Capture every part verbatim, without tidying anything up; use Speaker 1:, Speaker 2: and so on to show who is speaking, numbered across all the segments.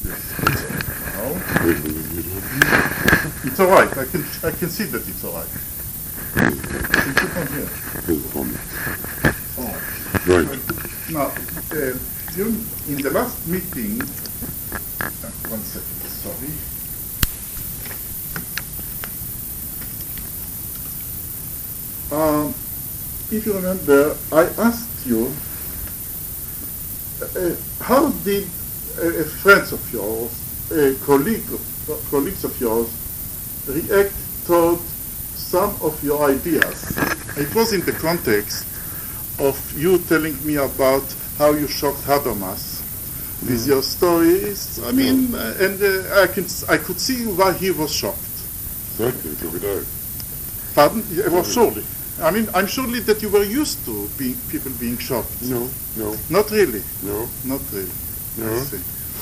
Speaker 1: No. It's all right. I can I can see that it's all right. You put on here. Oh.
Speaker 2: Right.
Speaker 1: Now, uh, during, in the last meeting, uh, one second, sorry. Um, if you remember, I asked you, uh, how did uh, friends of yours, uh, colleague of, colleagues of yours, react toward some of your ideas? It was in the context of you telling me about how you shocked Habermas with mm. your stories. I mean, mm. uh, and uh, I can I could see why he was shocked.
Speaker 2: Certainly, so could I.
Speaker 1: Pardon? Yeah, well, surely. I mean, I'm surely that you were used to being people being shocked.
Speaker 2: No, no.
Speaker 1: Not really.
Speaker 2: No.
Speaker 1: Not really.
Speaker 2: No.
Speaker 1: I see.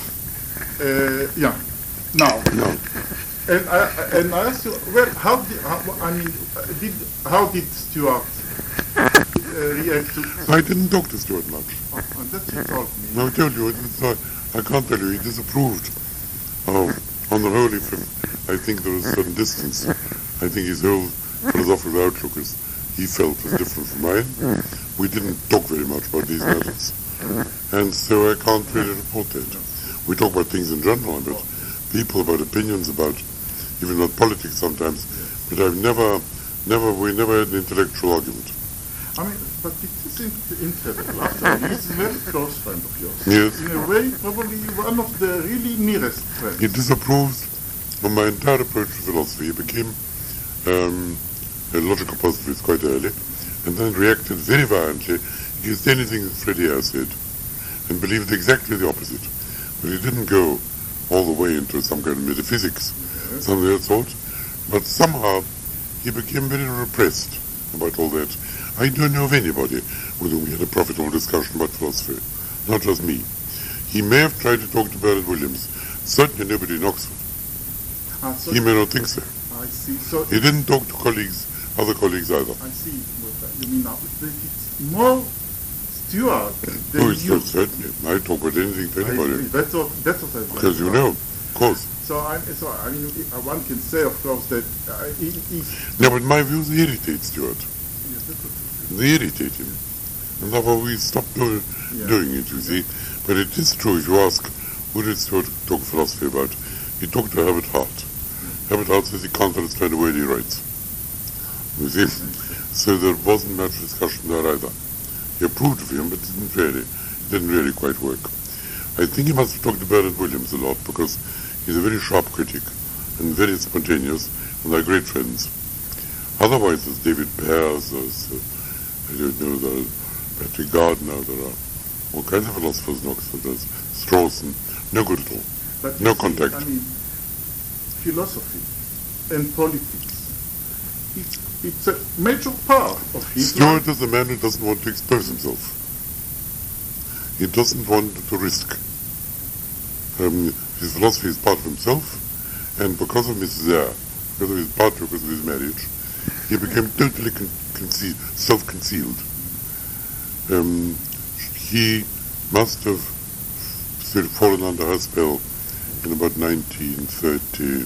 Speaker 1: Uh, yeah. Now.
Speaker 2: No.
Speaker 1: And I and I asked you, well, how did how, I mean, did how did Stuart uh, react to?
Speaker 2: I didn't talk to Stuart much.
Speaker 1: Oh, and that you told me.
Speaker 2: No, I told you. It's, uh, I can't tell you. He disapproved. Oh, on the whole, if I think there was a certain distance. I think his whole philosophical outlook is he felt was different from mine. We didn't talk very much about these matters, and so I can't really report that. We talk about things in general, about people, about opinions, about even about politics sometimes. But I've never, never, we never had an intellectual argument.
Speaker 1: I mean, but it is incredible. After he's a very close friend of yours.
Speaker 2: Yes.
Speaker 1: In a way, probably one of the really nearest friends.
Speaker 2: He disapproved of my entire approach to philosophy. He became um, a logical positivist quite early, and then reacted very violently against anything that Freddie Ayres said, and believed exactly the opposite. But he didn't go all the way into some kind of metaphysics, yes. something of that sort. But somehow he became very repressed about all that. I don't know of anybody with whom he had a profitable discussion about philosophy, not just me. He may have tried to talk to Bernard Williams, certainly nobody in Oxford.
Speaker 1: Ah, so
Speaker 2: he may not think so.
Speaker 1: I see. So
Speaker 2: he didn't talk to colleagues, other colleagues either.
Speaker 1: I see what you mean now. It's more Stuart than
Speaker 2: oh, it's
Speaker 1: you.
Speaker 2: not certainly. I talk about anything to anybody.
Speaker 1: I, that's what that's what I.
Speaker 2: Because you know, of course.
Speaker 1: So I so I mean, one can say, of course, that uh, he, he
Speaker 2: no, but my views irritate Stuart.
Speaker 1: Yes, that's what
Speaker 2: they irritate him, and therefore we stopped do, yeah. doing it. You see, but it is true. If you ask, who did Stuart talk philosophy about? He talked to Herbert Hart. Herbert Hart says he can't understand the way he writes. You see, so there wasn't much discussion there either. He approved of him, but didn't really, didn't really quite work. I think he must have talked to Bernard Williams a lot because he's a very sharp critic and very spontaneous, and they're great friends. Otherwise, there's David Pears, there's, uh, I don't know, there's Patrick Gardner, there are all kinds of philosophers in Oxford, there's Strawson, no good at all,
Speaker 1: but
Speaker 2: no
Speaker 1: see,
Speaker 2: contact.
Speaker 1: I mean, philosophy and politics, it, it's a major part of his
Speaker 2: Stuart
Speaker 1: life.
Speaker 2: is a man who doesn't want to expose himself. He doesn't want to risk. Um, his philosophy is part of himself, and because of Missus Eyre, because of his partner, because of his marriage, he became totally con- concealed, self-concealed. Um, he must have sort of fallen under her spell in about nineteen thirty-seven,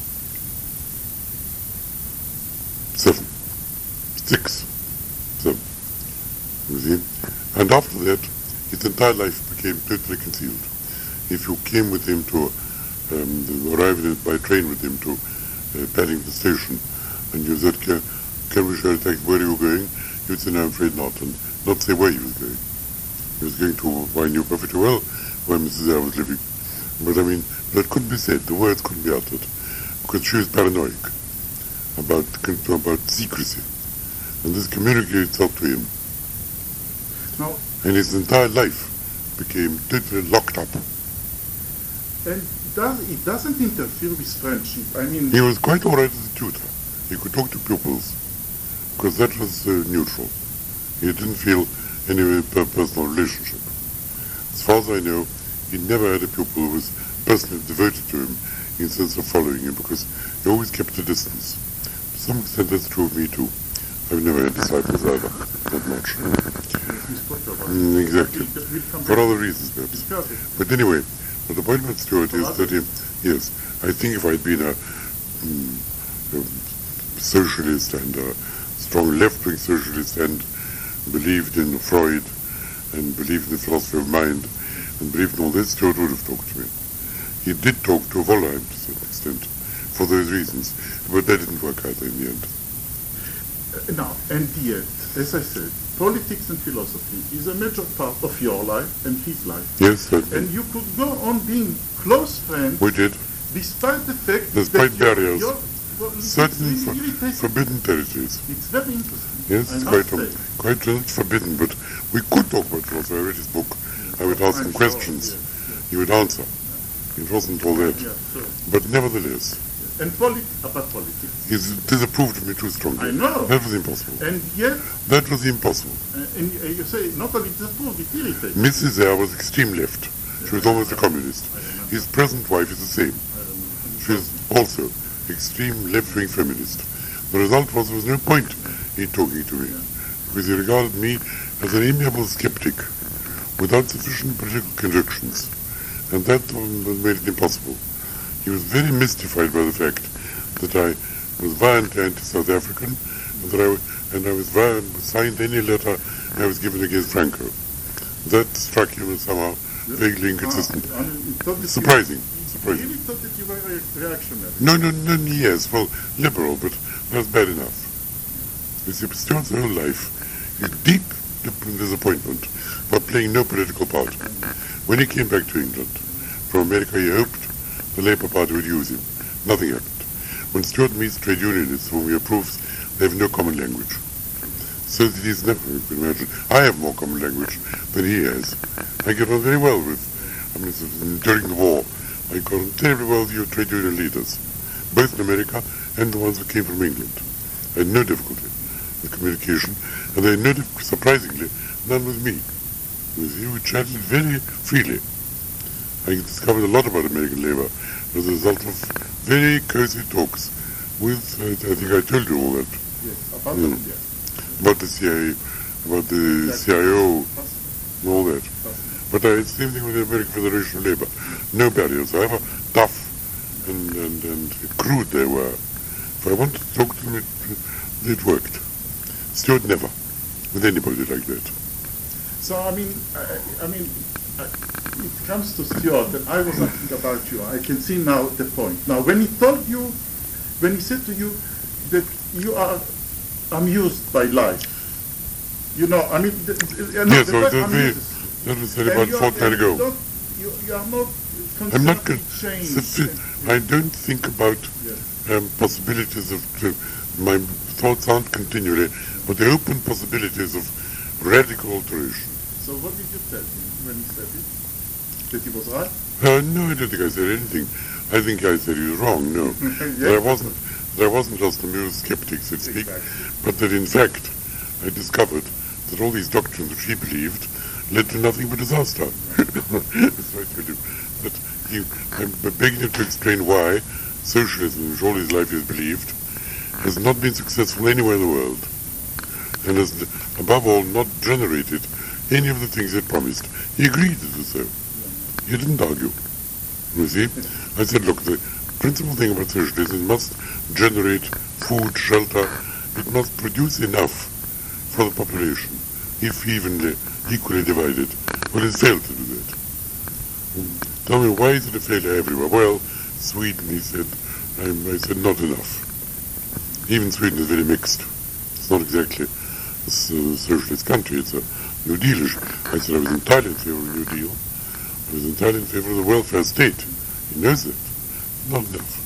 Speaker 2: six, seven, you see. And after that, his entire life became totally concealed. If you came with him to, um, arrived by train with him to uh, Paddington Station, and you said, can, can we share a taxi, where are you going? You'd say, no, I'm afraid not, and not say where he was going. He was going to, I knew perfectly well where Missus Eyre was living. But I mean, that couldn't be said, the words couldn't be uttered, because she was paranoid about, about secrecy. And this communicated itself to him.
Speaker 1: Now,
Speaker 2: and his entire life became totally locked up.
Speaker 1: And does, it doesn't interfere with friendship. I mean,
Speaker 2: he was quite all right as a tutor. He could talk to pupils, because that was uh, neutral. He didn't feel any personal relationship. As far as I know, he never had a pupil who was personally devoted to him in the sense of following him, because he always kept a distance. To some extent, that's true of me too. I've never had disciples either, not much.
Speaker 1: We spoke about it.
Speaker 2: Mm, exactly.
Speaker 1: We'll- we'll come
Speaker 2: For
Speaker 1: back.
Speaker 2: other reasons, perhaps.
Speaker 1: Discuss it.
Speaker 2: But anyway, but the point about Stuart
Speaker 1: For
Speaker 2: is that, he, yes, I think if I'd been a, mm, a socialist and a strong left-wing socialist and believed in Freud and believed in the philosophy of mind and believed in all this, Stuart would have talked to me. He did talk to Wollheim to some extent for those reasons, but that didn't work either in the end.
Speaker 1: Uh, Now, and yet, as I said, politics and philosophy is a major part of your life and his life.
Speaker 2: Yes, certainly.
Speaker 1: And you could go on being close friends
Speaker 2: We did.
Speaker 1: despite the fact
Speaker 2: Despite
Speaker 1: that your-
Speaker 2: barriers.
Speaker 1: your- well, it's
Speaker 2: Certain
Speaker 1: really
Speaker 2: for,
Speaker 1: irritating.
Speaker 2: forbidden territories.
Speaker 1: It's very interesting.
Speaker 2: Yes,
Speaker 1: I
Speaker 2: it's
Speaker 1: must
Speaker 2: quite, um,
Speaker 1: say.
Speaker 2: quite not forbidden, but we could talk about philosophy. I read his book. I would ask
Speaker 1: I'm
Speaker 2: him
Speaker 1: sure,
Speaker 2: questions.
Speaker 1: yes,
Speaker 2: He would answer. It wasn't all that.
Speaker 1: yes, yeah, sure.
Speaker 2: But nevertheless,
Speaker 1: And polit- about politics.
Speaker 2: he disapproved of me too strongly.
Speaker 1: I know.
Speaker 2: That was impossible.
Speaker 1: And yet,
Speaker 2: That was impossible.
Speaker 1: uh, and uh, you say, not only disapproved, it irritates.
Speaker 2: Missus Eyre was extreme left. She was almost a communist. His present wife is the same. She is also extreme left-wing feminist. The result was there was no point in talking to me, because he regarded me as an amiable skeptic without sufficient political convictions, and that um, made it impossible. He was very mystified by the fact that I was violently anti-South African, and that I, and I was violent, signed any letter I was given against Franco. That struck him as somehow vaguely inconsistent.
Speaker 1: Ah, I mean, he thought that
Speaker 2: Surprising.
Speaker 1: You,
Speaker 2: Surprising.
Speaker 1: he really thought that you were re- reactionary.
Speaker 2: No, no, no, yes, well, liberal, but that's bad enough. You see, Stuart's whole life is deep dip- disappointment for playing no political part. When he came back to England from America, he hoped the Labour Party would use him. Nothing happened. When Stuart meets trade unionists whom he approves, they have no common language. So that he's never, you can imagine, I have more common language than he has. I get on very well with, I mean, during the war, I got on terribly well with your trade union leaders, both in America and the ones who came from England. I had no difficulty with communication, and they had no difficulty, surprisingly, none with me. With you, we chatted very freely. I discovered a lot about American labor as a result of very cozy talks with, uh, I think I told you all that,
Speaker 1: Yes, about
Speaker 2: Mm.
Speaker 1: India.
Speaker 2: about the C I A, about the C I O, and all that. But uh, it's the same thing with the American Federation of Labor. No barriers, however tough and, and, and crude they were. If I wanted to talk to them, it, it worked. Stuart never, with anybody like that.
Speaker 1: So, I mean, I, I mean, I, it comes to Stuart, and I was asking about you. I can see now the point. Now, when he told you, when he said to you that you are amused by life, you know, I mean, the, the, uh, no,
Speaker 2: Yes,
Speaker 1: the
Speaker 2: so
Speaker 1: word
Speaker 2: that,
Speaker 1: amuses you.
Speaker 2: that was said
Speaker 1: And
Speaker 2: about
Speaker 1: you are-
Speaker 2: fortnight
Speaker 1: and you
Speaker 2: ago.
Speaker 1: don't- You, you are not
Speaker 2: I'm not
Speaker 1: constantly
Speaker 2: con-
Speaker 1: changed.
Speaker 2: suffi- I don't think about
Speaker 1: Yes.
Speaker 2: um, possibilities of, to, my thoughts aren't continually, but the open possibilities of radical alteration.
Speaker 1: So what did you tell him when he said it? That he was right?
Speaker 2: Uh, no, I don't think I said anything. I think I said he was wrong, no.
Speaker 1: Yes.
Speaker 2: That I wasn't, that I wasn't just a mere skeptic, so to speak,
Speaker 1: Exactly.
Speaker 2: but that in fact I discovered that all these doctrines which he believed led to nothing but disaster. That's what I tell you. That he, I'm begging him to explain why socialism, which all his life he has believed, has not been successful anywhere in the world, and has, above all, not generated any of the things he had promised. He agreed to do so. He didn't argue. You see? I said, look, the principal thing about socialism is it must generate food, shelter. It must produce enough for the population, if evenly, equally divided. Well, it failed to do that. Tell me, why is it a failure everywhere? Well, Sweden, he said. I, I said, not enough. Even Sweden is very mixed. It's not exactly a s- uh, socialist country. It's a New Dealish. I said I was entirely in favor of a New Deal. I was entirely in favor of the welfare state. He knows that. Not enough.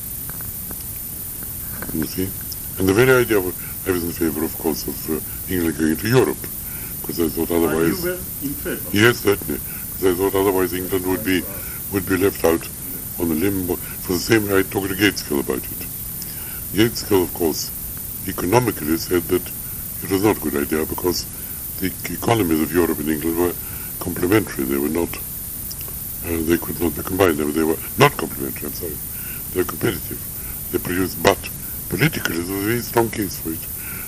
Speaker 2: You see? And the very idea of I was in favor, of course, of uh, England going into Europe, because I thought
Speaker 1: And
Speaker 2: otherwise.
Speaker 1: you were in favor.
Speaker 2: Yes, certainly. Because I thought otherwise England would be would be left out on a limb for the same way I talked to Gateskill about it. Gateskill, of course, economically said that it was not a good idea because the economies of Europe and England were complementary. They were not, uh, they could not be combined. They were, they were not complementary, I'm sorry. They were competitive. They produced, but politically there was a very strong case for it.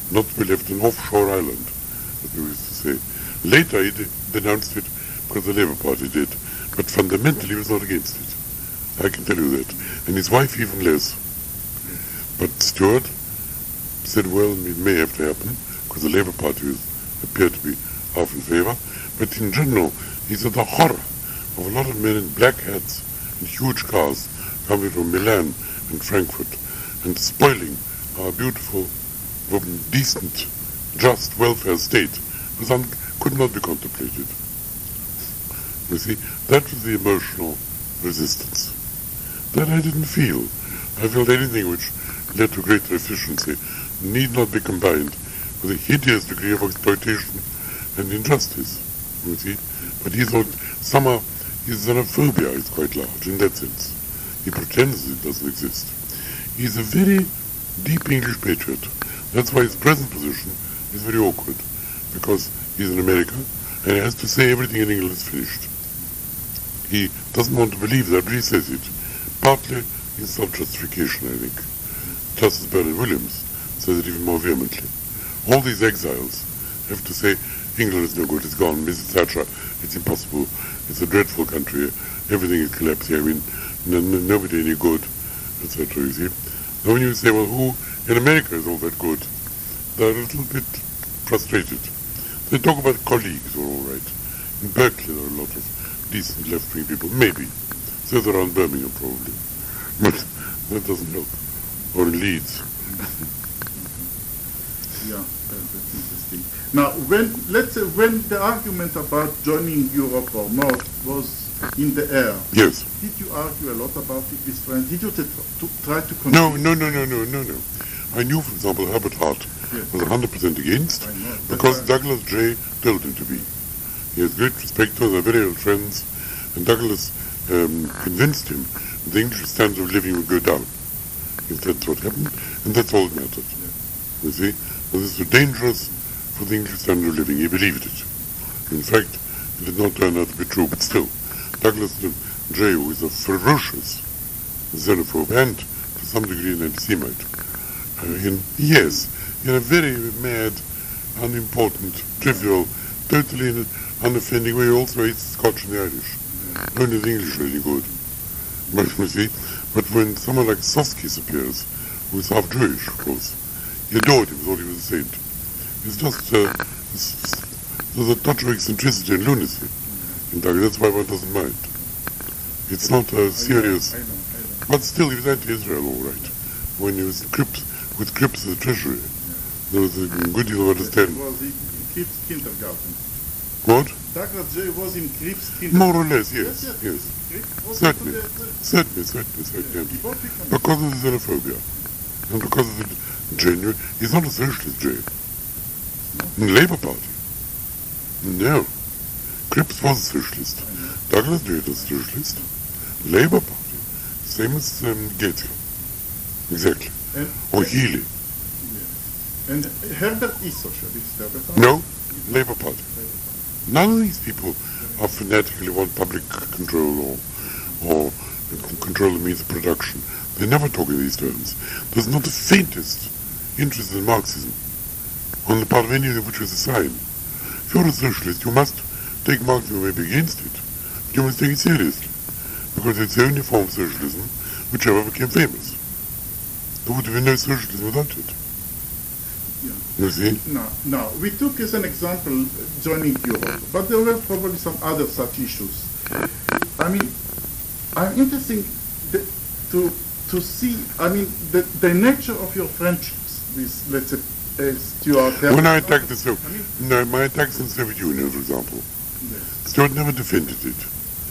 Speaker 2: not to be left an offshore island, as we used to say. Later he denounced it because the Labour Party did, but fundamentally he was not against it. I can tell you that. And his wife even less. But Stuart said, well, it may have to happen, because the Labour Party was, appeared to be half in favour, but in general, he said the horror of a lot of men in black hats and huge cars coming from Milan and Frankfurt and spoiling our beautiful, decent, just welfare state was un- could not be contemplated. You see, that was the emotional resistance. That I didn't feel. I felt anything which led to greater efficiency need not be combined with a hideous degree of exploitation and injustice. You see, but he thought somehow his xenophobia is quite large in that sense. He pretends it doesn't exist. He's a very deep English patriot. That's why his present position is very awkward, because he's in America and he has to say everything in England is finished. He doesn't want to believe that, but he says it. Partly in self-justification, I think. Justice Bernard Williams says it even more vehemently. All these exiles have to say, England is no good, it's gone, Missus Thatcher, it's impossible, it's a dreadful country, everything is collapsing, I mean, n- n- nobody any good, et cetera, you see. Now when you say, well, who in America is all that good, they're a little bit frustrated. They talk about colleagues who are all right. In Berkeley there are a lot of decent left-wing people, maybe. So they're around Birmingham probably. But that doesn't help. Or in Leeds.
Speaker 1: Yeah, that's interesting. Now, when let's say when the argument about joining Europe or not was in the air,
Speaker 2: yes.
Speaker 1: Did you argue a lot about it with friends? Did you t- to try to convince?
Speaker 2: No, no, no, no, no, no, no. I knew, for example, Herbert Hart yes. was one hundred percent against because Douglas Jay told him to be. He has great respect for them, they're very old friends, and Douglas um, convinced him the English standard of living would go down. If that's what happened, and that's all that mattered. Yes. You see? Well, this was dangerous for the English standard of living. He believed it. In fact, it did not turn out to be true, but still, Douglas Jay, who is a ferocious xenophobe and, to some degree, an anti-Semite, uh, in, yes, in a very mad, unimportant, trivial, totally unoffending way, also hates the Scotch and the Irish. Only the English are really good. But, you see, but when someone like Soskis appears, who is half Jewish, of course, he adored him, thought he was a saint. It's just, uh, it's, there's a touch of eccentricity and lunacy in Douglas, that's why one doesn't mind. It's not a serious, I know, I know, I know. But still he was anti-Israel, all right. When he was Cripps, with Cripps as the treasury, yeah. There was a good deal of understanding.
Speaker 1: It was in Cripps kindergarten.
Speaker 2: What?
Speaker 1: Douglas Jay was in Cripps kindergarten.
Speaker 2: More or less, yes, yes. yes.
Speaker 1: yes.
Speaker 2: Certainly, the, the, certainly, certainly, certainly. Yeah. Because of the xenophobia. And because of the genuine, he's not a socialist, Jay. In the Labour Party. No. Cripps was a socialist. Douglas Jay was a socialist. Labour Party. Same as um, Gaitskell. Exactly. And, or Healy.
Speaker 1: Yeah. And Herbert is socialist, Herbert?
Speaker 2: No. Labour Party. None of these people are fanatically want public control or, or control the means of production. They never talk in these terms. There's not the faintest interest in Marxism on the part of any of which is a sign. If you're a socialist, you must take Marxism maybe against it, but you must take it seriously, because it's the only form of socialism which ever became famous. There would have been no socialism without it.
Speaker 1: Yeah.
Speaker 2: You see?
Speaker 1: No, no. We took as an example joining Europe, but there were probably some other such issues. I mean, I'm interested to to see. I mean, the, the nature of your friendships with, let's say, uh, Stuart.
Speaker 2: When I attacked the Soviet, I mean, no, my attacks on the Soviet Union, for example, yes. Stuart never defended it.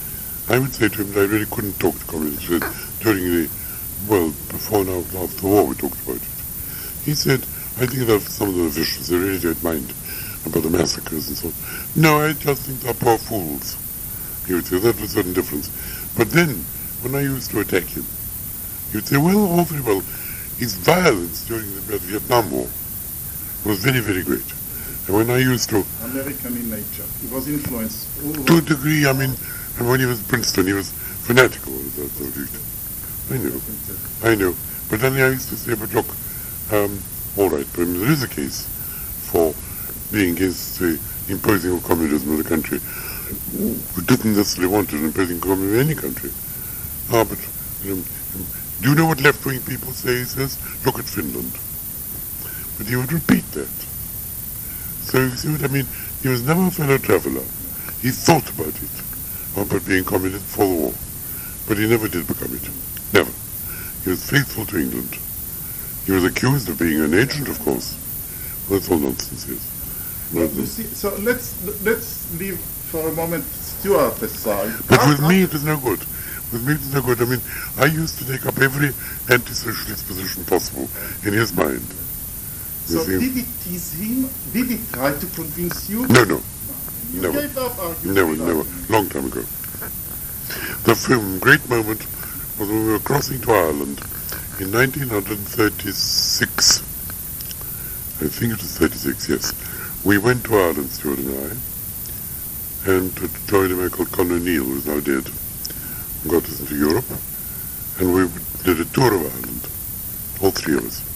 Speaker 2: I would say to him that I really couldn't talk to communists during the, well, before and after the war. We talked about it. He said, I think that some of them are vicious. They really don't mind about the massacres and so on. No, I just think they're poor fools. He would say that was a certain difference. But then, when I used to attack him, he would say, well, all very well, his violence during the Vietnam War was very, very great. And when I used to...
Speaker 1: American in nature. He was influenced.
Speaker 2: To a degree, I mean, and when he was in Princeton, he was fanatical on that subject. I know. I know. But then I used to say, but look, um, All right, but there is a case for being against the imposing of communism in a country who didn't necessarily want it, imposing communism in any country. Ah, but um, do you know what left-wing people say? He says, look at Finland. But he would repeat that. So you see what I mean? He was never a fellow traveller. He thought about it, about being communist for the war. But he never did become it. Never. He was faithful to England. He was accused of being an agent, of course. Well, that's all nonsense, yes.
Speaker 1: Well, you see, so let's let's leave for a moment Stuart aside.
Speaker 2: But
Speaker 1: How-
Speaker 2: with
Speaker 1: how-
Speaker 2: me it is no good. With me it is no good. I mean, I used to take up every anti-socialist position possible in his mind. You
Speaker 1: So
Speaker 2: see?
Speaker 1: did it tease him? Did he try to convince you?
Speaker 2: No, no.
Speaker 1: You
Speaker 2: never.
Speaker 1: gave up arguing.
Speaker 2: Never,
Speaker 1: with
Speaker 2: never.
Speaker 1: argument.
Speaker 2: Long time ago. The film, great moment was when we were crossing to Ireland in nineteen thirty-six. I think it was thirty-six, yes. We went to Ireland, Stuart and I, and to join a man called Con O'Neill, who is now dead, who got us into Europe, and we did a tour of Ireland, all three of us.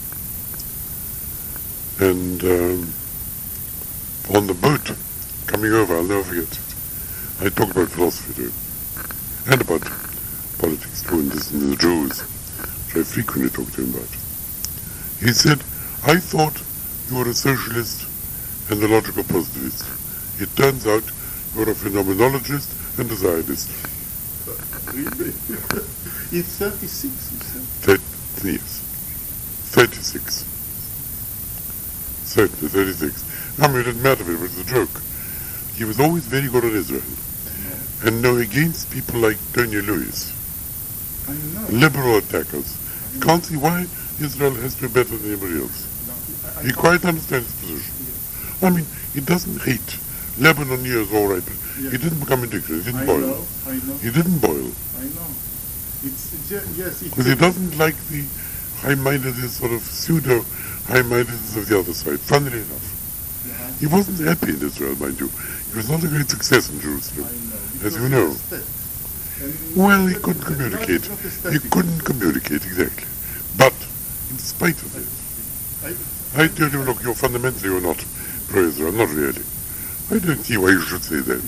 Speaker 2: And um, on the boat coming over, I'll never forget it, I talked about philosophy to him, and about politics too, and this and the Jews, which I frequently talked to him about. He said, I thought you were a socialist and a logical positivist. It turns out you're a phenomenologist and a Zionist.
Speaker 1: Really? It's thirty-six, you said?
Speaker 2: Thirty, yes. thirty-six. Certainly, thirty-six. I mean, it didn't matter if it was a joke. He was always very good on Israel. And no, against people like Tony Lewis,
Speaker 1: I know.
Speaker 2: liberal attackers. You can't see why Israel has to be better than anybody else.
Speaker 1: No, I- I
Speaker 2: He
Speaker 1: can't-
Speaker 2: quite understands his position. I mean, he doesn't hate. Lebanon, years all right, but
Speaker 1: Yeah.
Speaker 2: he didn't become addicted. He didn't
Speaker 1: I
Speaker 2: boil.
Speaker 1: know, I know,
Speaker 2: He didn't boil.
Speaker 1: I know. It's, ju- yes, it's...
Speaker 2: Because he doesn't like the high-mindedness, sort of pseudo-high-mindedness of the other side. Funnily enough.
Speaker 1: Yeah,
Speaker 2: He wasn't happy in Israel, mind you. He was not a great success in
Speaker 1: I
Speaker 2: Jerusalem.
Speaker 1: know.
Speaker 2: As
Speaker 1: It
Speaker 2: you
Speaker 1: was
Speaker 2: know.
Speaker 1: aesthetic. And
Speaker 2: Well, he
Speaker 1: it's
Speaker 2: couldn't
Speaker 1: not-
Speaker 2: communicate.
Speaker 1: it's not
Speaker 2: He
Speaker 1: aesthetic.
Speaker 2: couldn't communicate, exactly. But, in spite of it,
Speaker 1: I-
Speaker 2: I tell you, look, you're fundamentally you're not pro-Israel, not really. I don't see why you should say that.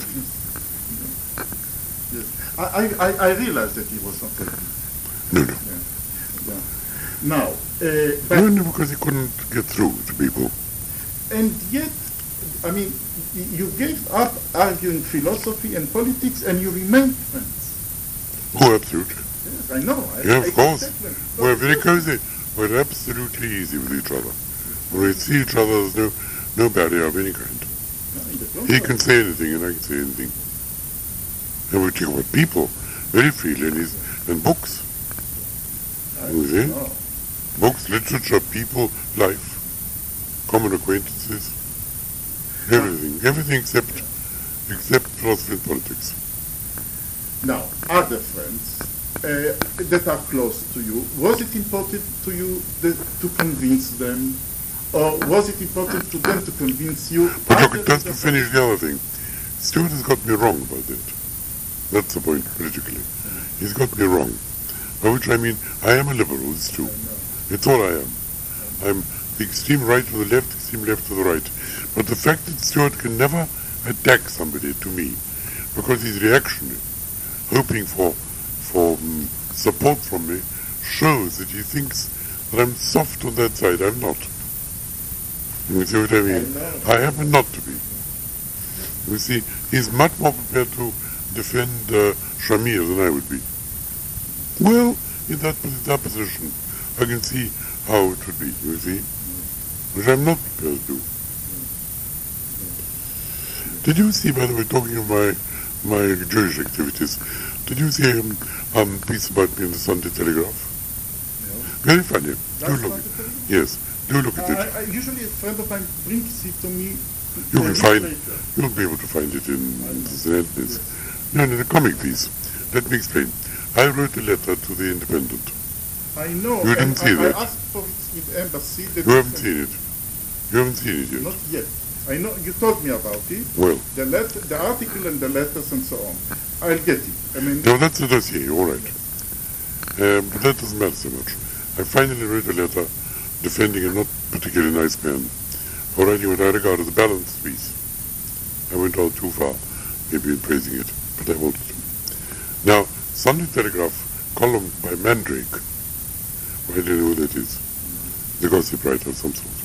Speaker 1: Yes. I, I, I realize that he was not happy.
Speaker 2: No, no.
Speaker 1: Yeah. Yeah. Now, uh, but,
Speaker 2: No, no, because he couldn't get through to people.
Speaker 1: and yet, I mean, y- you gave up arguing philosophy and politics and you remained friends.
Speaker 2: Oh, absolutely.
Speaker 1: Yes, I know. I,
Speaker 2: Yeah,
Speaker 1: I
Speaker 2: of course.
Speaker 1: accept them.
Speaker 2: We're very cozy. We're absolutely easy with each other. When we see each other, there's no, no barrier of any kind.
Speaker 1: No, in the long
Speaker 2: He
Speaker 1: run.
Speaker 2: can say anything and I can say anything. And we talk about people very freely and, his, and books.
Speaker 1: I
Speaker 2: You see?
Speaker 1: know.
Speaker 2: Books, literature, people, life, common acquaintances, everything. Everything except, except philosophy and politics.
Speaker 1: Now, other friends uh, that are close to you, was it important to you that, to convince them, or was it important to them to convince you?
Speaker 2: But
Speaker 1: after
Speaker 2: look, just
Speaker 1: the-
Speaker 2: to finish the other thing, Stuart has got me wrong about that. That's the point, politically. He's got me wrong. By which I mean, I am a liberal, it's true. It's all I am. I'm the extreme right to the left, extreme left to the right. But the fact that Stuart can never attack somebody, to me, because he's reactionary, hoping for for um, support from me, shows that he thinks that I'm soft on that side. I'm not. You see what I mean?
Speaker 1: I know.
Speaker 2: I happen not to be. You see, he's much more prepared to defend uh, Shamir than I would be. Well, in that, in that position, I can see how it would be, you see, which I'm not prepared to do. Did you see, by the way, talking of my my Jewish activities, did you see a um, um, piece about me in the Sunday Telegraph?
Speaker 1: No.
Speaker 2: Very funny.
Speaker 1: That's
Speaker 2: do look
Speaker 1: not
Speaker 2: at
Speaker 1: the
Speaker 2: it.
Speaker 1: thing?
Speaker 2: Yes, do look
Speaker 1: Uh,
Speaker 2: at it.
Speaker 1: I, I, usually a friend of mine brings it to me.
Speaker 2: You
Speaker 1: a
Speaker 2: will
Speaker 1: week
Speaker 2: find,
Speaker 1: later.
Speaker 2: you'll be able to find it in
Speaker 1: I know.
Speaker 2: the Senate. No, no, the comic piece. Let me explain. I wrote a letter to the Independent.
Speaker 1: I know.
Speaker 2: You didn't
Speaker 1: and
Speaker 2: see
Speaker 1: I,
Speaker 2: that.
Speaker 1: I asked for it in embassy. That
Speaker 2: You haven't seen it. You haven't seen it yet.
Speaker 1: Not yet. I know you told me about it.
Speaker 2: Well,
Speaker 1: The letter, the article, and the letters, and so on. I'll get it. I mean,
Speaker 2: no, that's the dossier, all right. Um, but that doesn't matter so much. I finally wrote a letter defending and not particularly nice man, for writing what I regard as a balanced piece. I went all too far, maybe in praising it, but I wanted to. Now, Sunday Telegraph column by Mandrake, I don't know who that is, the gossip writer of some sort,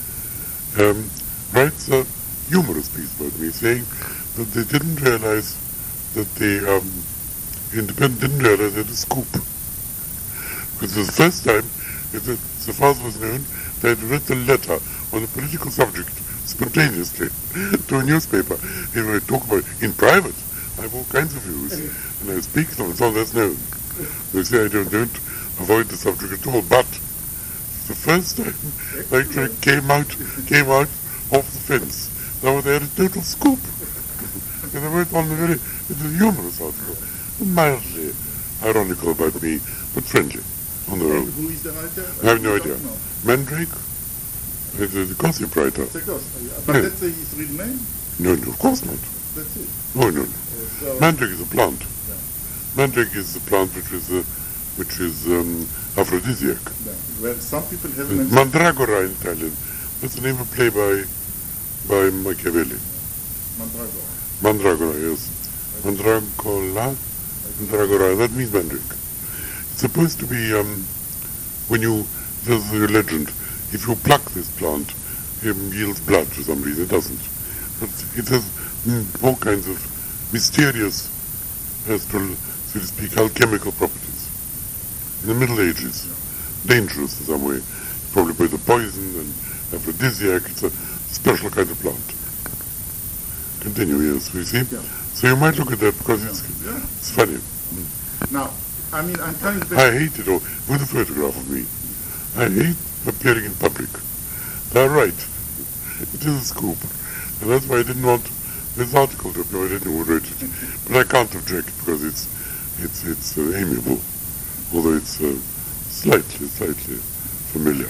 Speaker 2: um, writes a humorous piece about me, saying that they didn't realize that the um, Independent didn't realize they had a scoop. Because it was the first time, so far as was known, they had written a letter on a political subject spontaneously to a newspaper. They would talk about it in private. I have all kinds of views, and I speak to them, and so on, that's known. They say I don't, don't avoid the subject at all, but the first time they actually came out, came out off the fence. Now they had a total scoop. And they went on the very, it was a humorous article, mildly ironical about me, but friendly, on the whole.
Speaker 1: Who is the writer?
Speaker 2: I have no idea.
Speaker 1: Know.
Speaker 2: Mandrake? The, the gossip writer.
Speaker 1: It's a gossip. But
Speaker 2: Yeah.
Speaker 1: that's uh, his real name?
Speaker 2: No, no, of course not.
Speaker 1: That's it.
Speaker 2: Oh, no, no.
Speaker 1: Uh, so,
Speaker 2: Mandrake is a plant.
Speaker 1: Yeah.
Speaker 2: Mandrake is a plant which is, uh, which is um, aphrodisiac.
Speaker 1: yeah. Well, some people have
Speaker 2: And
Speaker 1: mentioned
Speaker 2: Mandragora in Italian. That's the name of a play by, by Machiavelli.
Speaker 1: Mandragora.
Speaker 2: Mandragora, yes. Mandragola? Mandragora, that means mandrake. It's supposed to be, um, when you, there's a legend, if you pluck this plant, it yields blood for some reason. It doesn't. But it has mm, all kinds of mysterious, as to, so to speak, alchemical properties. In the Middle Ages, dangerous in some way. Probably both a poison and aphrodisiac. It's a special kind of plant. Continue, yes, you see?
Speaker 1: Yeah.
Speaker 2: So you might look at that because it's,
Speaker 1: Yeah.
Speaker 2: it's funny.
Speaker 1: Now, I mean, I'm coming back.
Speaker 2: I hate it all, with a photograph of me. I hate appearing in public. They're right. It is a scoop. And that's why I didn't want this article to appear. I didn't know who wrote it. But I can't object because it's it's it's uh, amiable. Although it's uh, slightly, slightly familiar.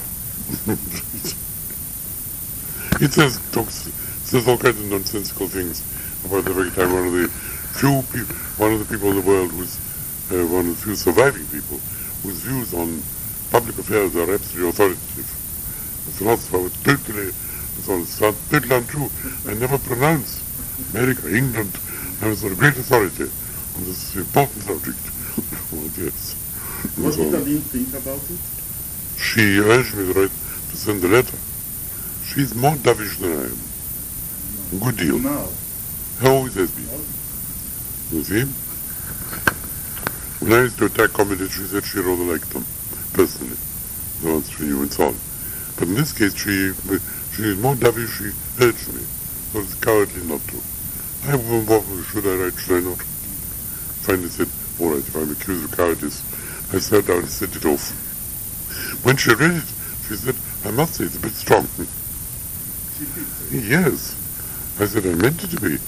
Speaker 2: It says, talks, says all kinds of nonsensical things about the very time one of the few people, one of the people in the world who's uh, one of the few surviving people whose views on public affairs are absolutely authoritative. The philosopher was totally, so on, it's totally untrue. I never pronounce America, England, I was a great authority on this important subject. Oh, yes.
Speaker 1: What
Speaker 2: So
Speaker 1: did Aline think about it?
Speaker 2: she urged me to, write, to send the letter. She's more dovish than I am. A good deal.
Speaker 1: Now.
Speaker 2: Always has been. You see? When I used to attack communists, she said she rather liked them, personally. The ones she knew and so on. But in this case, she she is more dovish, she urged me. So it's cowardly not to. I what should I write, should I not? Finally said, all right, if I'm accused of cowardice, I sat down and sent it off. When she read it, she said, I must say it's a bit strong.
Speaker 1: She did say.
Speaker 2: Yes. I said, I meant it to be.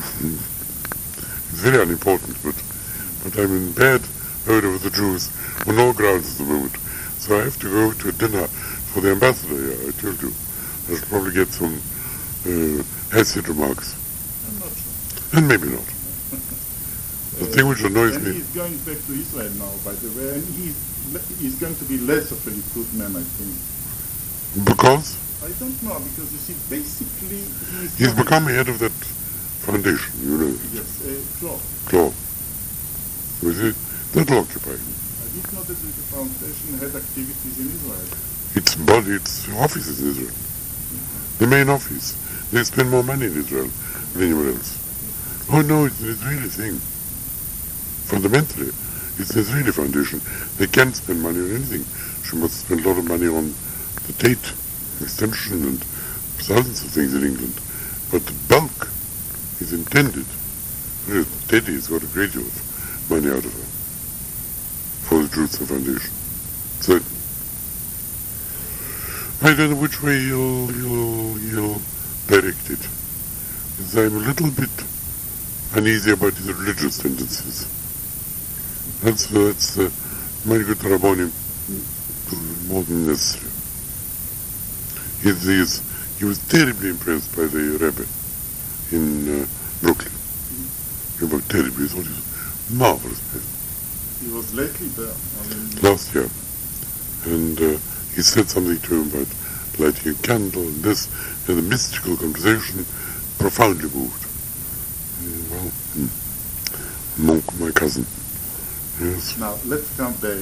Speaker 2: It's very unimportant, but but I'm in bad odor with the Jews on all grounds at the moment. So I have to go to a dinner for the ambassador here, I told you. I should probably get some uh, acid remarks.
Speaker 1: I'm not sure.
Speaker 2: And maybe not. The
Speaker 1: Uh,
Speaker 2: thing which annoys
Speaker 1: and
Speaker 2: me,
Speaker 1: he's going back to Israel now, by the way, and he's, he's going to be less of a Likud man, I think.
Speaker 2: because
Speaker 1: I don't know, because you see, basically, he's...
Speaker 2: he's become head of that foundation, you know,
Speaker 1: Yes, uh, Claude.
Speaker 2: Claude. You see, that'll occupy him.
Speaker 1: I didn't know that the foundation had activities in Israel.
Speaker 2: Its body, its office is in Israel. The main office. They spend more money in Israel than anywhere else. Oh no, it's an Israeli thing. Fundamentally, it's an Israeli foundation. They can't spend money on anything. She must spend a lot of money on the Tate extension and thousands of things in England. But the bulk is intended. Teddy has got a great deal of money out of her for the Jerusalem Foundation. Certainly. I don't know which way you'll, you'll, you'll direct it. Because I'm a little bit uneasy about his religious tendencies. That's, uh, that's uh, my good Rabbonim, more than necessary. He, he, is, he was terribly impressed by the Rebbe in uh, Brooklyn. He was terribly, he thought he was a marvelous man.
Speaker 1: He was lately there. I mean,
Speaker 2: Last year. And uh, he said something to him about lighting a candle and this, and the mystical conversation profoundly moved. Mm, well, hmm. Monk, my cousin. Yes.
Speaker 1: Now, let's come back.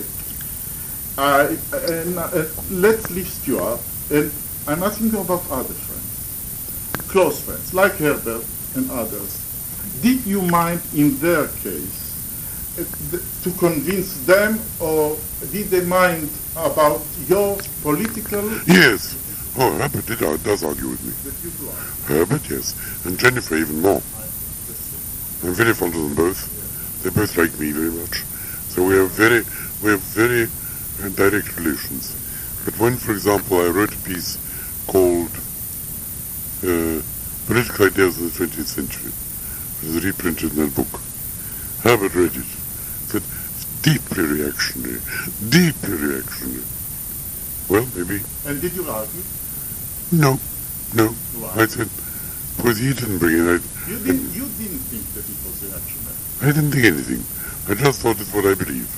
Speaker 1: I, and, uh, let's leave Stuart, and I'm asking you about other friends, close friends, like Herbert and others. Did you mind in their case uh, th- to convince them, or did they mind about your political...
Speaker 2: Yes. Oh, Herbert did, uh, does argue with me.
Speaker 1: That you do argue.
Speaker 2: Herbert, yes. And Jennifer even more. I'm very fond of them both. They both like me very much. So we have very, we have very uh, direct relations. But when, for example, I wrote a piece called uh, Political Ideas of the twentieth Century, which is reprinted in that book, Herbert read it. Said, deeply reactionary, deeply reactionary. Well, maybe.
Speaker 1: And did you argue?
Speaker 2: No, no.
Speaker 1: Why?
Speaker 2: I said, because he didn't bring it. I,
Speaker 1: You didn't, you didn't think that it was reactionary.
Speaker 2: I didn't think anything. I just thought it's what I believe.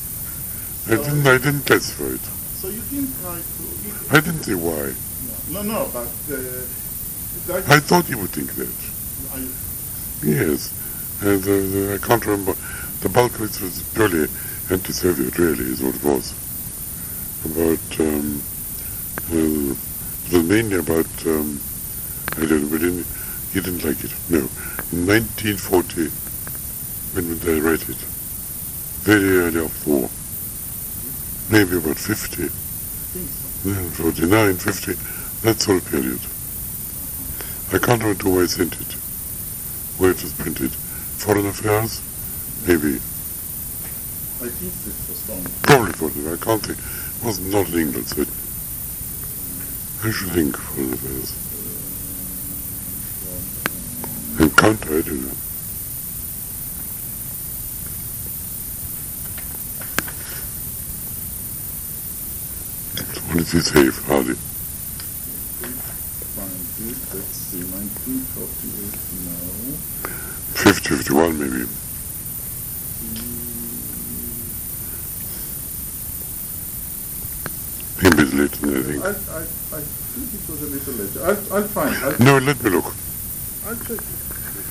Speaker 2: I
Speaker 1: So-
Speaker 2: didn't. I didn't classify it.
Speaker 1: So you didn't try to...
Speaker 2: I didn't say why.
Speaker 1: No, no, no, but... Uh, that,
Speaker 2: I thought he would think that.
Speaker 1: I,
Speaker 2: Yes. And uh, the, I can't remember. The bulk of it was purely anti-Soviet, really, is what it was. About, um, uh, it was mainly about, um, I don't know, but didn't, he didn't like it. No. In nineteen forty, when did I write it? Very early after war. Maybe about fifty.
Speaker 1: think so.
Speaker 2: Yeah, forty-nine, fifty, that sort of period. I can't remember to who I sent it, where it was printed. Foreign Affairs? Maybe.
Speaker 1: I think this was done.
Speaker 2: Probably Foreign Affairs. I can't think. It was not in England, certainly. I should think Foreign Affairs. And counter, I don't know. So what did he say, Hardy?
Speaker 1: Find it, let's see, nineteen forty-eight, no.
Speaker 2: fifty, fifty-one, maybe. Maybe it's later than I think.
Speaker 1: I, I, I think it was a little later. I'll, I'll find. I'll,
Speaker 2: No, let me look.
Speaker 1: I'll check it.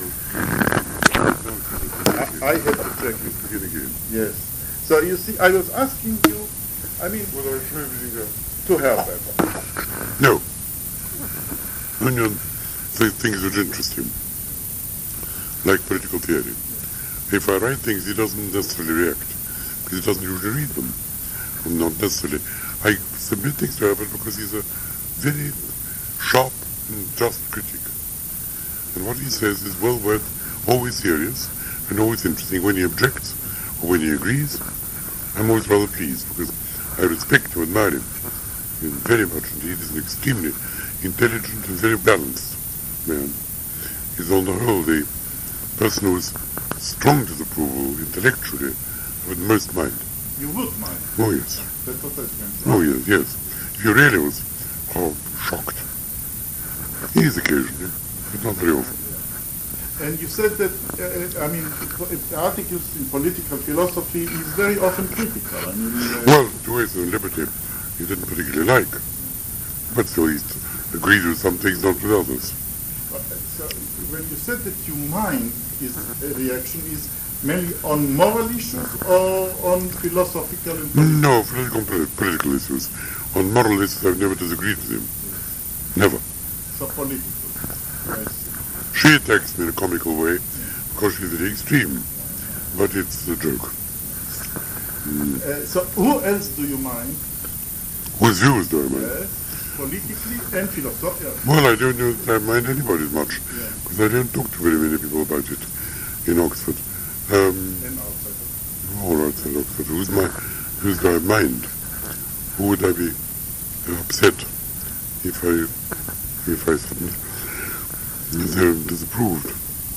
Speaker 1: I, I had to check it.
Speaker 2: Begin again.
Speaker 1: Yes. So you see, I was asking you, I mean,
Speaker 2: Well, I show everything else.
Speaker 1: to Herbert.
Speaker 2: No. Onion says things which interest him, like political theory. If I write things, he doesn't necessarily react, because he doesn't usually read them. And not necessarily. I submit things to Herbert because he's a very sharp and just critic. And what he says is well worth, always serious, and always interesting. When he objects, or when he agrees, I'm always rather pleased, because I respect him, admire him. And very much indeed. He's an extremely intelligent and very balanced man. He's on the whole the person who is strong disapproval intellectually, I would most mind.
Speaker 1: You would mind.
Speaker 2: Oh yes.
Speaker 1: That's what I was going to say.
Speaker 2: Oh yes, yes. If you really was oh, shocked. He is occasionally, but not very often.
Speaker 1: And you said that, uh, I mean, the articles in political philosophy is very often critical. I mean, uh,
Speaker 2: Well, to waste of liberty, he didn't particularly like. But still he agreed with some things, not with others.
Speaker 1: so when you said that you mind is a reaction is mainly on moral issues or on philosophical and political?
Speaker 2: No, political, political issues. On moral issues, I've never disagreed with him. Never.
Speaker 1: So political. I see.
Speaker 2: She attacks me in a comical way because she's very extreme. But it's a joke. Mm.
Speaker 1: Uh, so who else do you mind?
Speaker 2: Whose views do I mind?
Speaker 1: Yes, politically and philosophically.
Speaker 2: Well, I don't know that I mind anybody much,
Speaker 1: Yeah.
Speaker 2: because I don't talk to very many people about it in Oxford. Um,
Speaker 1: And outside of
Speaker 2: all outside Oxford. Who's my, who's do I mind? Who would I be uh, upset if I, if I suddenly dis- disapproved?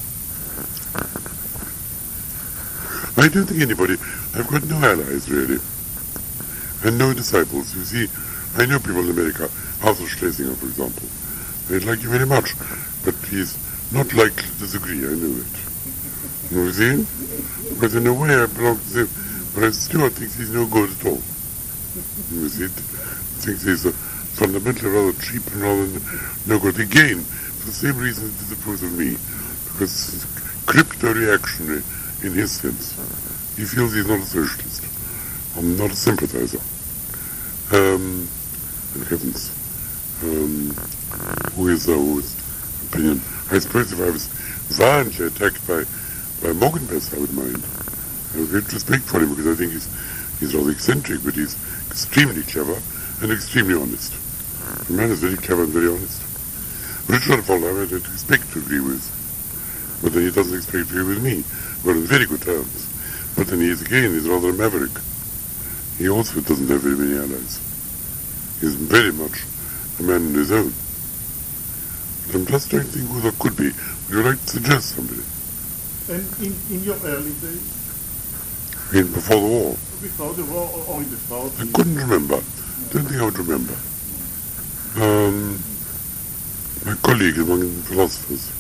Speaker 2: I don't think anybody. I've got no allies really, and no disciples. You see, I know people in America, Arthur Schlesinger, for example. They'd like you very much, but he's not likely to disagree. I know it. You see? But in a way, I belong to him. But I still think he's no good at all. You see? Thinks he's a fundamentally rather cheap and rather no good. Again, for the same reason it disapproves of me, because it's crypto-reactionary in his sense. He feels he's not a socialist. I'm not a sympathizer. Um, and heavens, um, who is the whose opinion? I suppose if I was violently attacked by, by Morgenbest, I would mind. I have great respect for him because I think he's, he's rather eccentric, but he's extremely clever and extremely honest. The man is very clever and very honest. Richard Fowler I would expect to agree with, but then he doesn't expect to agree with me. We're on very good terms. But then he is again, he's rather a maverick. He also doesn't have very many allies. He's very much a man on his own. But I'm just trying to think who there could be. Would you like to suggest somebody?
Speaker 1: And in, in your early days?
Speaker 2: In, before the war?
Speaker 1: Before the war or only before?
Speaker 2: I couldn't remember. No. Don't think I would remember. Um, my colleague among the philosophers.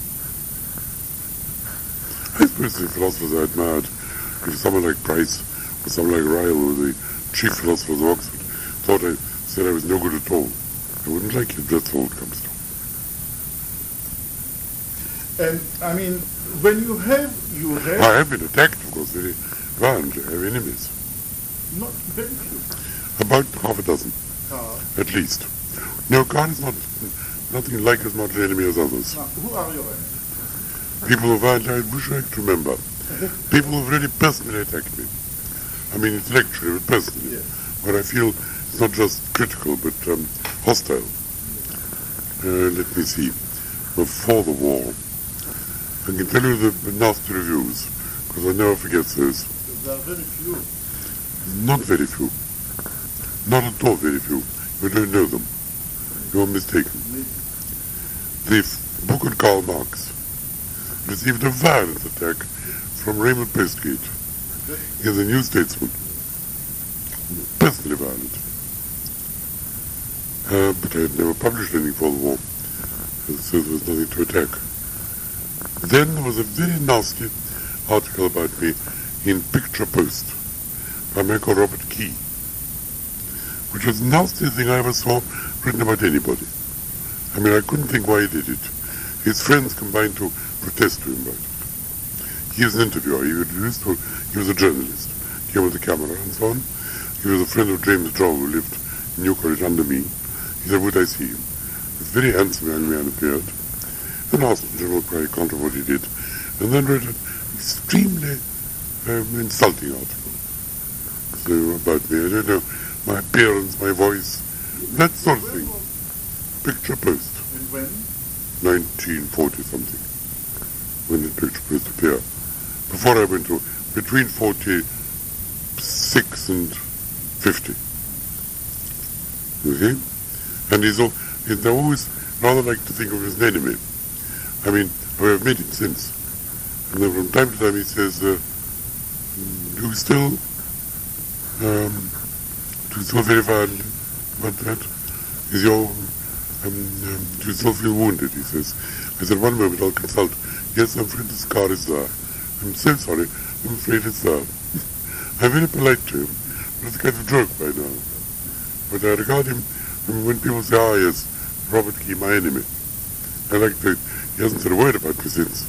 Speaker 2: I suppose the philosophers I admired, if someone like Price or someone like Ryle, who were the chief philosophers of Oxford, thought I said I was no good at all. I wouldn't like it, that's all it comes to.
Speaker 1: And, I mean, when you have, you have...
Speaker 2: I have been attacked, of course, very violently. I have enemies.
Speaker 1: Not very few.
Speaker 2: About half a dozen,
Speaker 1: Uh,
Speaker 2: at least. No, God is not nothing like as much an enemy as others.
Speaker 1: now, who are your enemies?
Speaker 2: People who violently, I wish I could remember. People who have really personally attacked me. I mean, intellectually, but personally.
Speaker 1: Yes.
Speaker 2: Where I feel it's not just critical, but um, hostile. Uh, let me see. Before the war, I can tell you the nasty reviews, because I never forget those.
Speaker 1: There are very few.
Speaker 2: Not very few. Not at all very few. You don't know them. You are mistaken.
Speaker 1: Maybe.
Speaker 2: The f- book on Karl Marx received a violent attack from Raymond Postgate in the New Statesman. Personally violent. Uh, but I had never published anything for the war, so there was nothing to attack. Then there was a very nasty article about me in Picture Post by a man called Robert Key, which was the nastiest thing I ever saw written about anybody. I mean, I couldn't think why he did it. His friends combined to protest to him about it. He was an interviewer. He, used to, he was a journalist. He came with the camera and so on. He was a friend of James Joll, who lived in New College under me. He said, would I see him? A very handsome young man appeared and asked the general prior account of what he did, and then read an extremely um, insulting article so, about me. I don't know, my appearance, my voice, that sort of thing. Picture Post.
Speaker 1: And when?
Speaker 2: nineteen forty something, when the Picture Post appeared. Before I went to, between forty-six and fifty. You see? And he's, al- he's I always rather like to think of him as an enemy. I mean, I've met him since. And then from time to time he says, uh, do you still, um, do you still very violent about that? Is your, um, um, do you still feel wounded, he says. I said, one moment, I'll consult. Yes, I'm afraid the scar is there. I'm so sorry, I'm afraid it's there. I'm very polite to him, but it's kind of a joke by now. But I regard him, I mean, when people say, ah, yes, Robert Key, my enemy, I like to, he hasn't said a word about me since.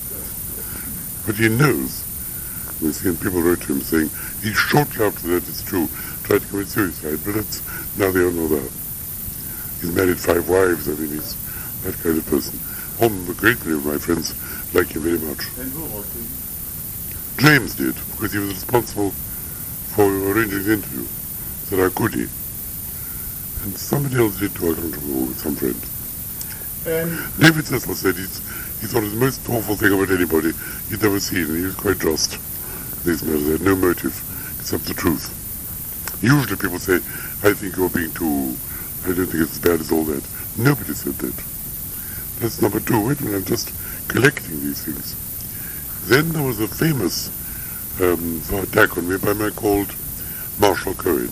Speaker 2: But he knows. We've seen people wrote to him saying, he shortly after that, it's true, tried to commit suicide, but that's neither here nor there. He's married five wives, I mean, he's that kind of person. All the great many of my friends like him very much.
Speaker 1: And who wrote him?
Speaker 2: James did, because he was responsible for arranging the interview. Said, how could he? And somebody else did too, I can't remember, with some friend.
Speaker 1: And
Speaker 2: David Cecil said he's, he thought it was the most awful thing about anybody he'd ever seen, and he was quite just. These matters, they had no motive except the truth. Usually people say, I think you're being too, I don't think it's as bad as all that. Nobody said that. That's number two. Wait a minute, I'm just collecting these things. Then there was a famous um, attack on me by a man called Marshall Cohen,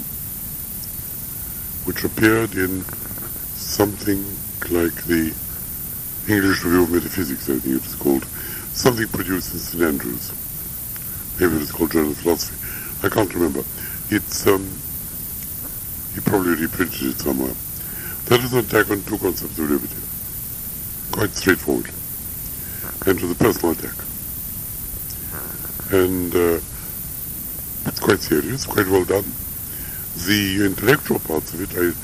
Speaker 2: which appeared in something like the English Review of Metaphysics, I think it was called, something produced in Saint Andrews. Maybe it was called Journal of Philosophy. I can't remember. It's, um, he probably reprinted it somewhere. That is an attack on two concepts of liberty. Quite straightforward. And to the personal attack. And uh, it's quite serious, quite well done. The intellectual parts of it I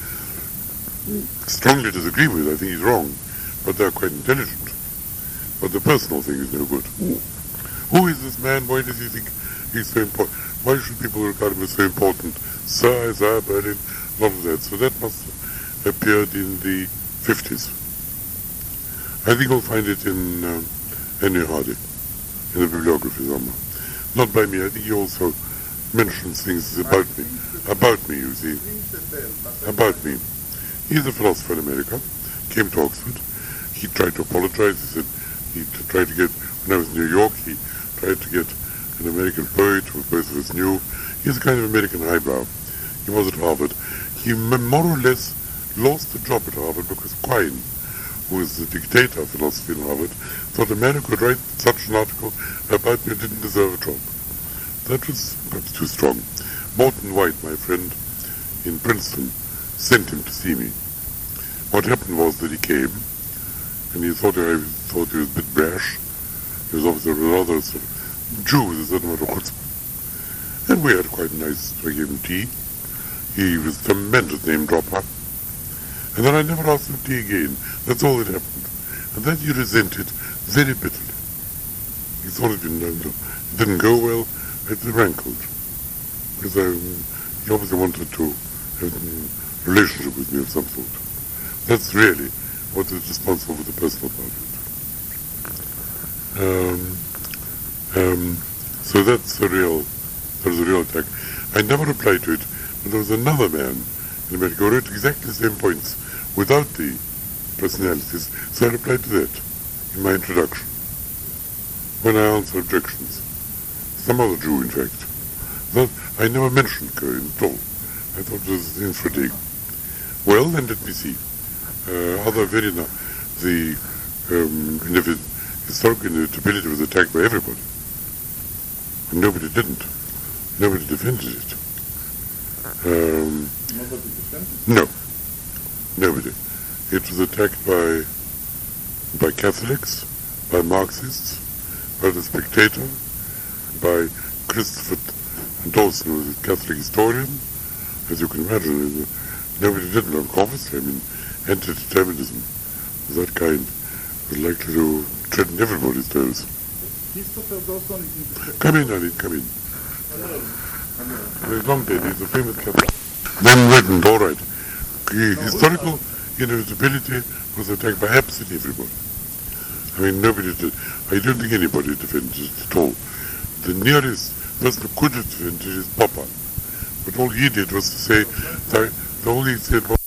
Speaker 2: strongly disagree with. I think he's wrong, but they're quite intelligent. But the personal thing is no good. Who is this man? Why does he think he's so important? Why should people regard him as so important? Sir, Sir, Berlin, a lot of that. So that must have appeared in the fifties. I think you'll find it in um, Henry Hardy, in the bibliography somewhere. Not by me, I think he also mentions things about me. About me, you see. About me. He's a philosopher in America, came to Oxford. He tried to apologize. He said he tried to get, when I was in New York, he tried to get an American poet who both of us knew. He's a kind of American highbrow. He was at Harvard. He more or less lost the job at Harvard because Quine, who was the dictator of philosophy in Harvard, thought a man who could write such an article about me didn't deserve a job. That was perhaps too strong. Morton White, my friend in Princeton, sent him to see me. What happened was that he came, and he thought I thought he was a bit brash. He was obviously rather sort of Jew with a certain amount of chutzpah. And we had quite a nice, I gave him tea. He was a tremendous name dropper. And then I never asked him tea again. That's all that happened. And then he resented very bitterly. He thought it didn't, it didn't go well. It rankled. Because I, he obviously wanted to have a relationship with me of some sort. That's really what is responsible for the personal part of it. Um, um, so that's a real, that was a real attack. I never replied to it, but there was another man in America who wrote exactly the same points without the personalities, so I replied to that in my introduction, when I answered objections. Some other Jew, in fact. That, I never mentioned Cohen at all. I thought it was infradig. Well, then let me see. Uh, other very now, the um, historical inevitability was attacked by everybody. And nobody didn't. Nobody defended it. Um,
Speaker 1: Nobody defended it?
Speaker 2: No. Nobody. It was attacked by by Catholics, by Marxists, by the Spectator, by Christopher Dawson, who was a Catholic historian. As you can imagine, nobody did know. Obviously, I mean, anti-determinism of that kind was likely to tread on everybody's toes.
Speaker 1: Christopher Dawson is in the...
Speaker 2: Come in, Ali, come in.
Speaker 1: Hello. Hello.
Speaker 2: He's long dead, he's a famous Catholic. Then written, all right. The historical inevitability was attacked by absolutely everybody. I mean, nobody did. I don't think anybody defended it at all. The nearest person who could have defended it is Popper. But all he did was to say, the, the all he said was,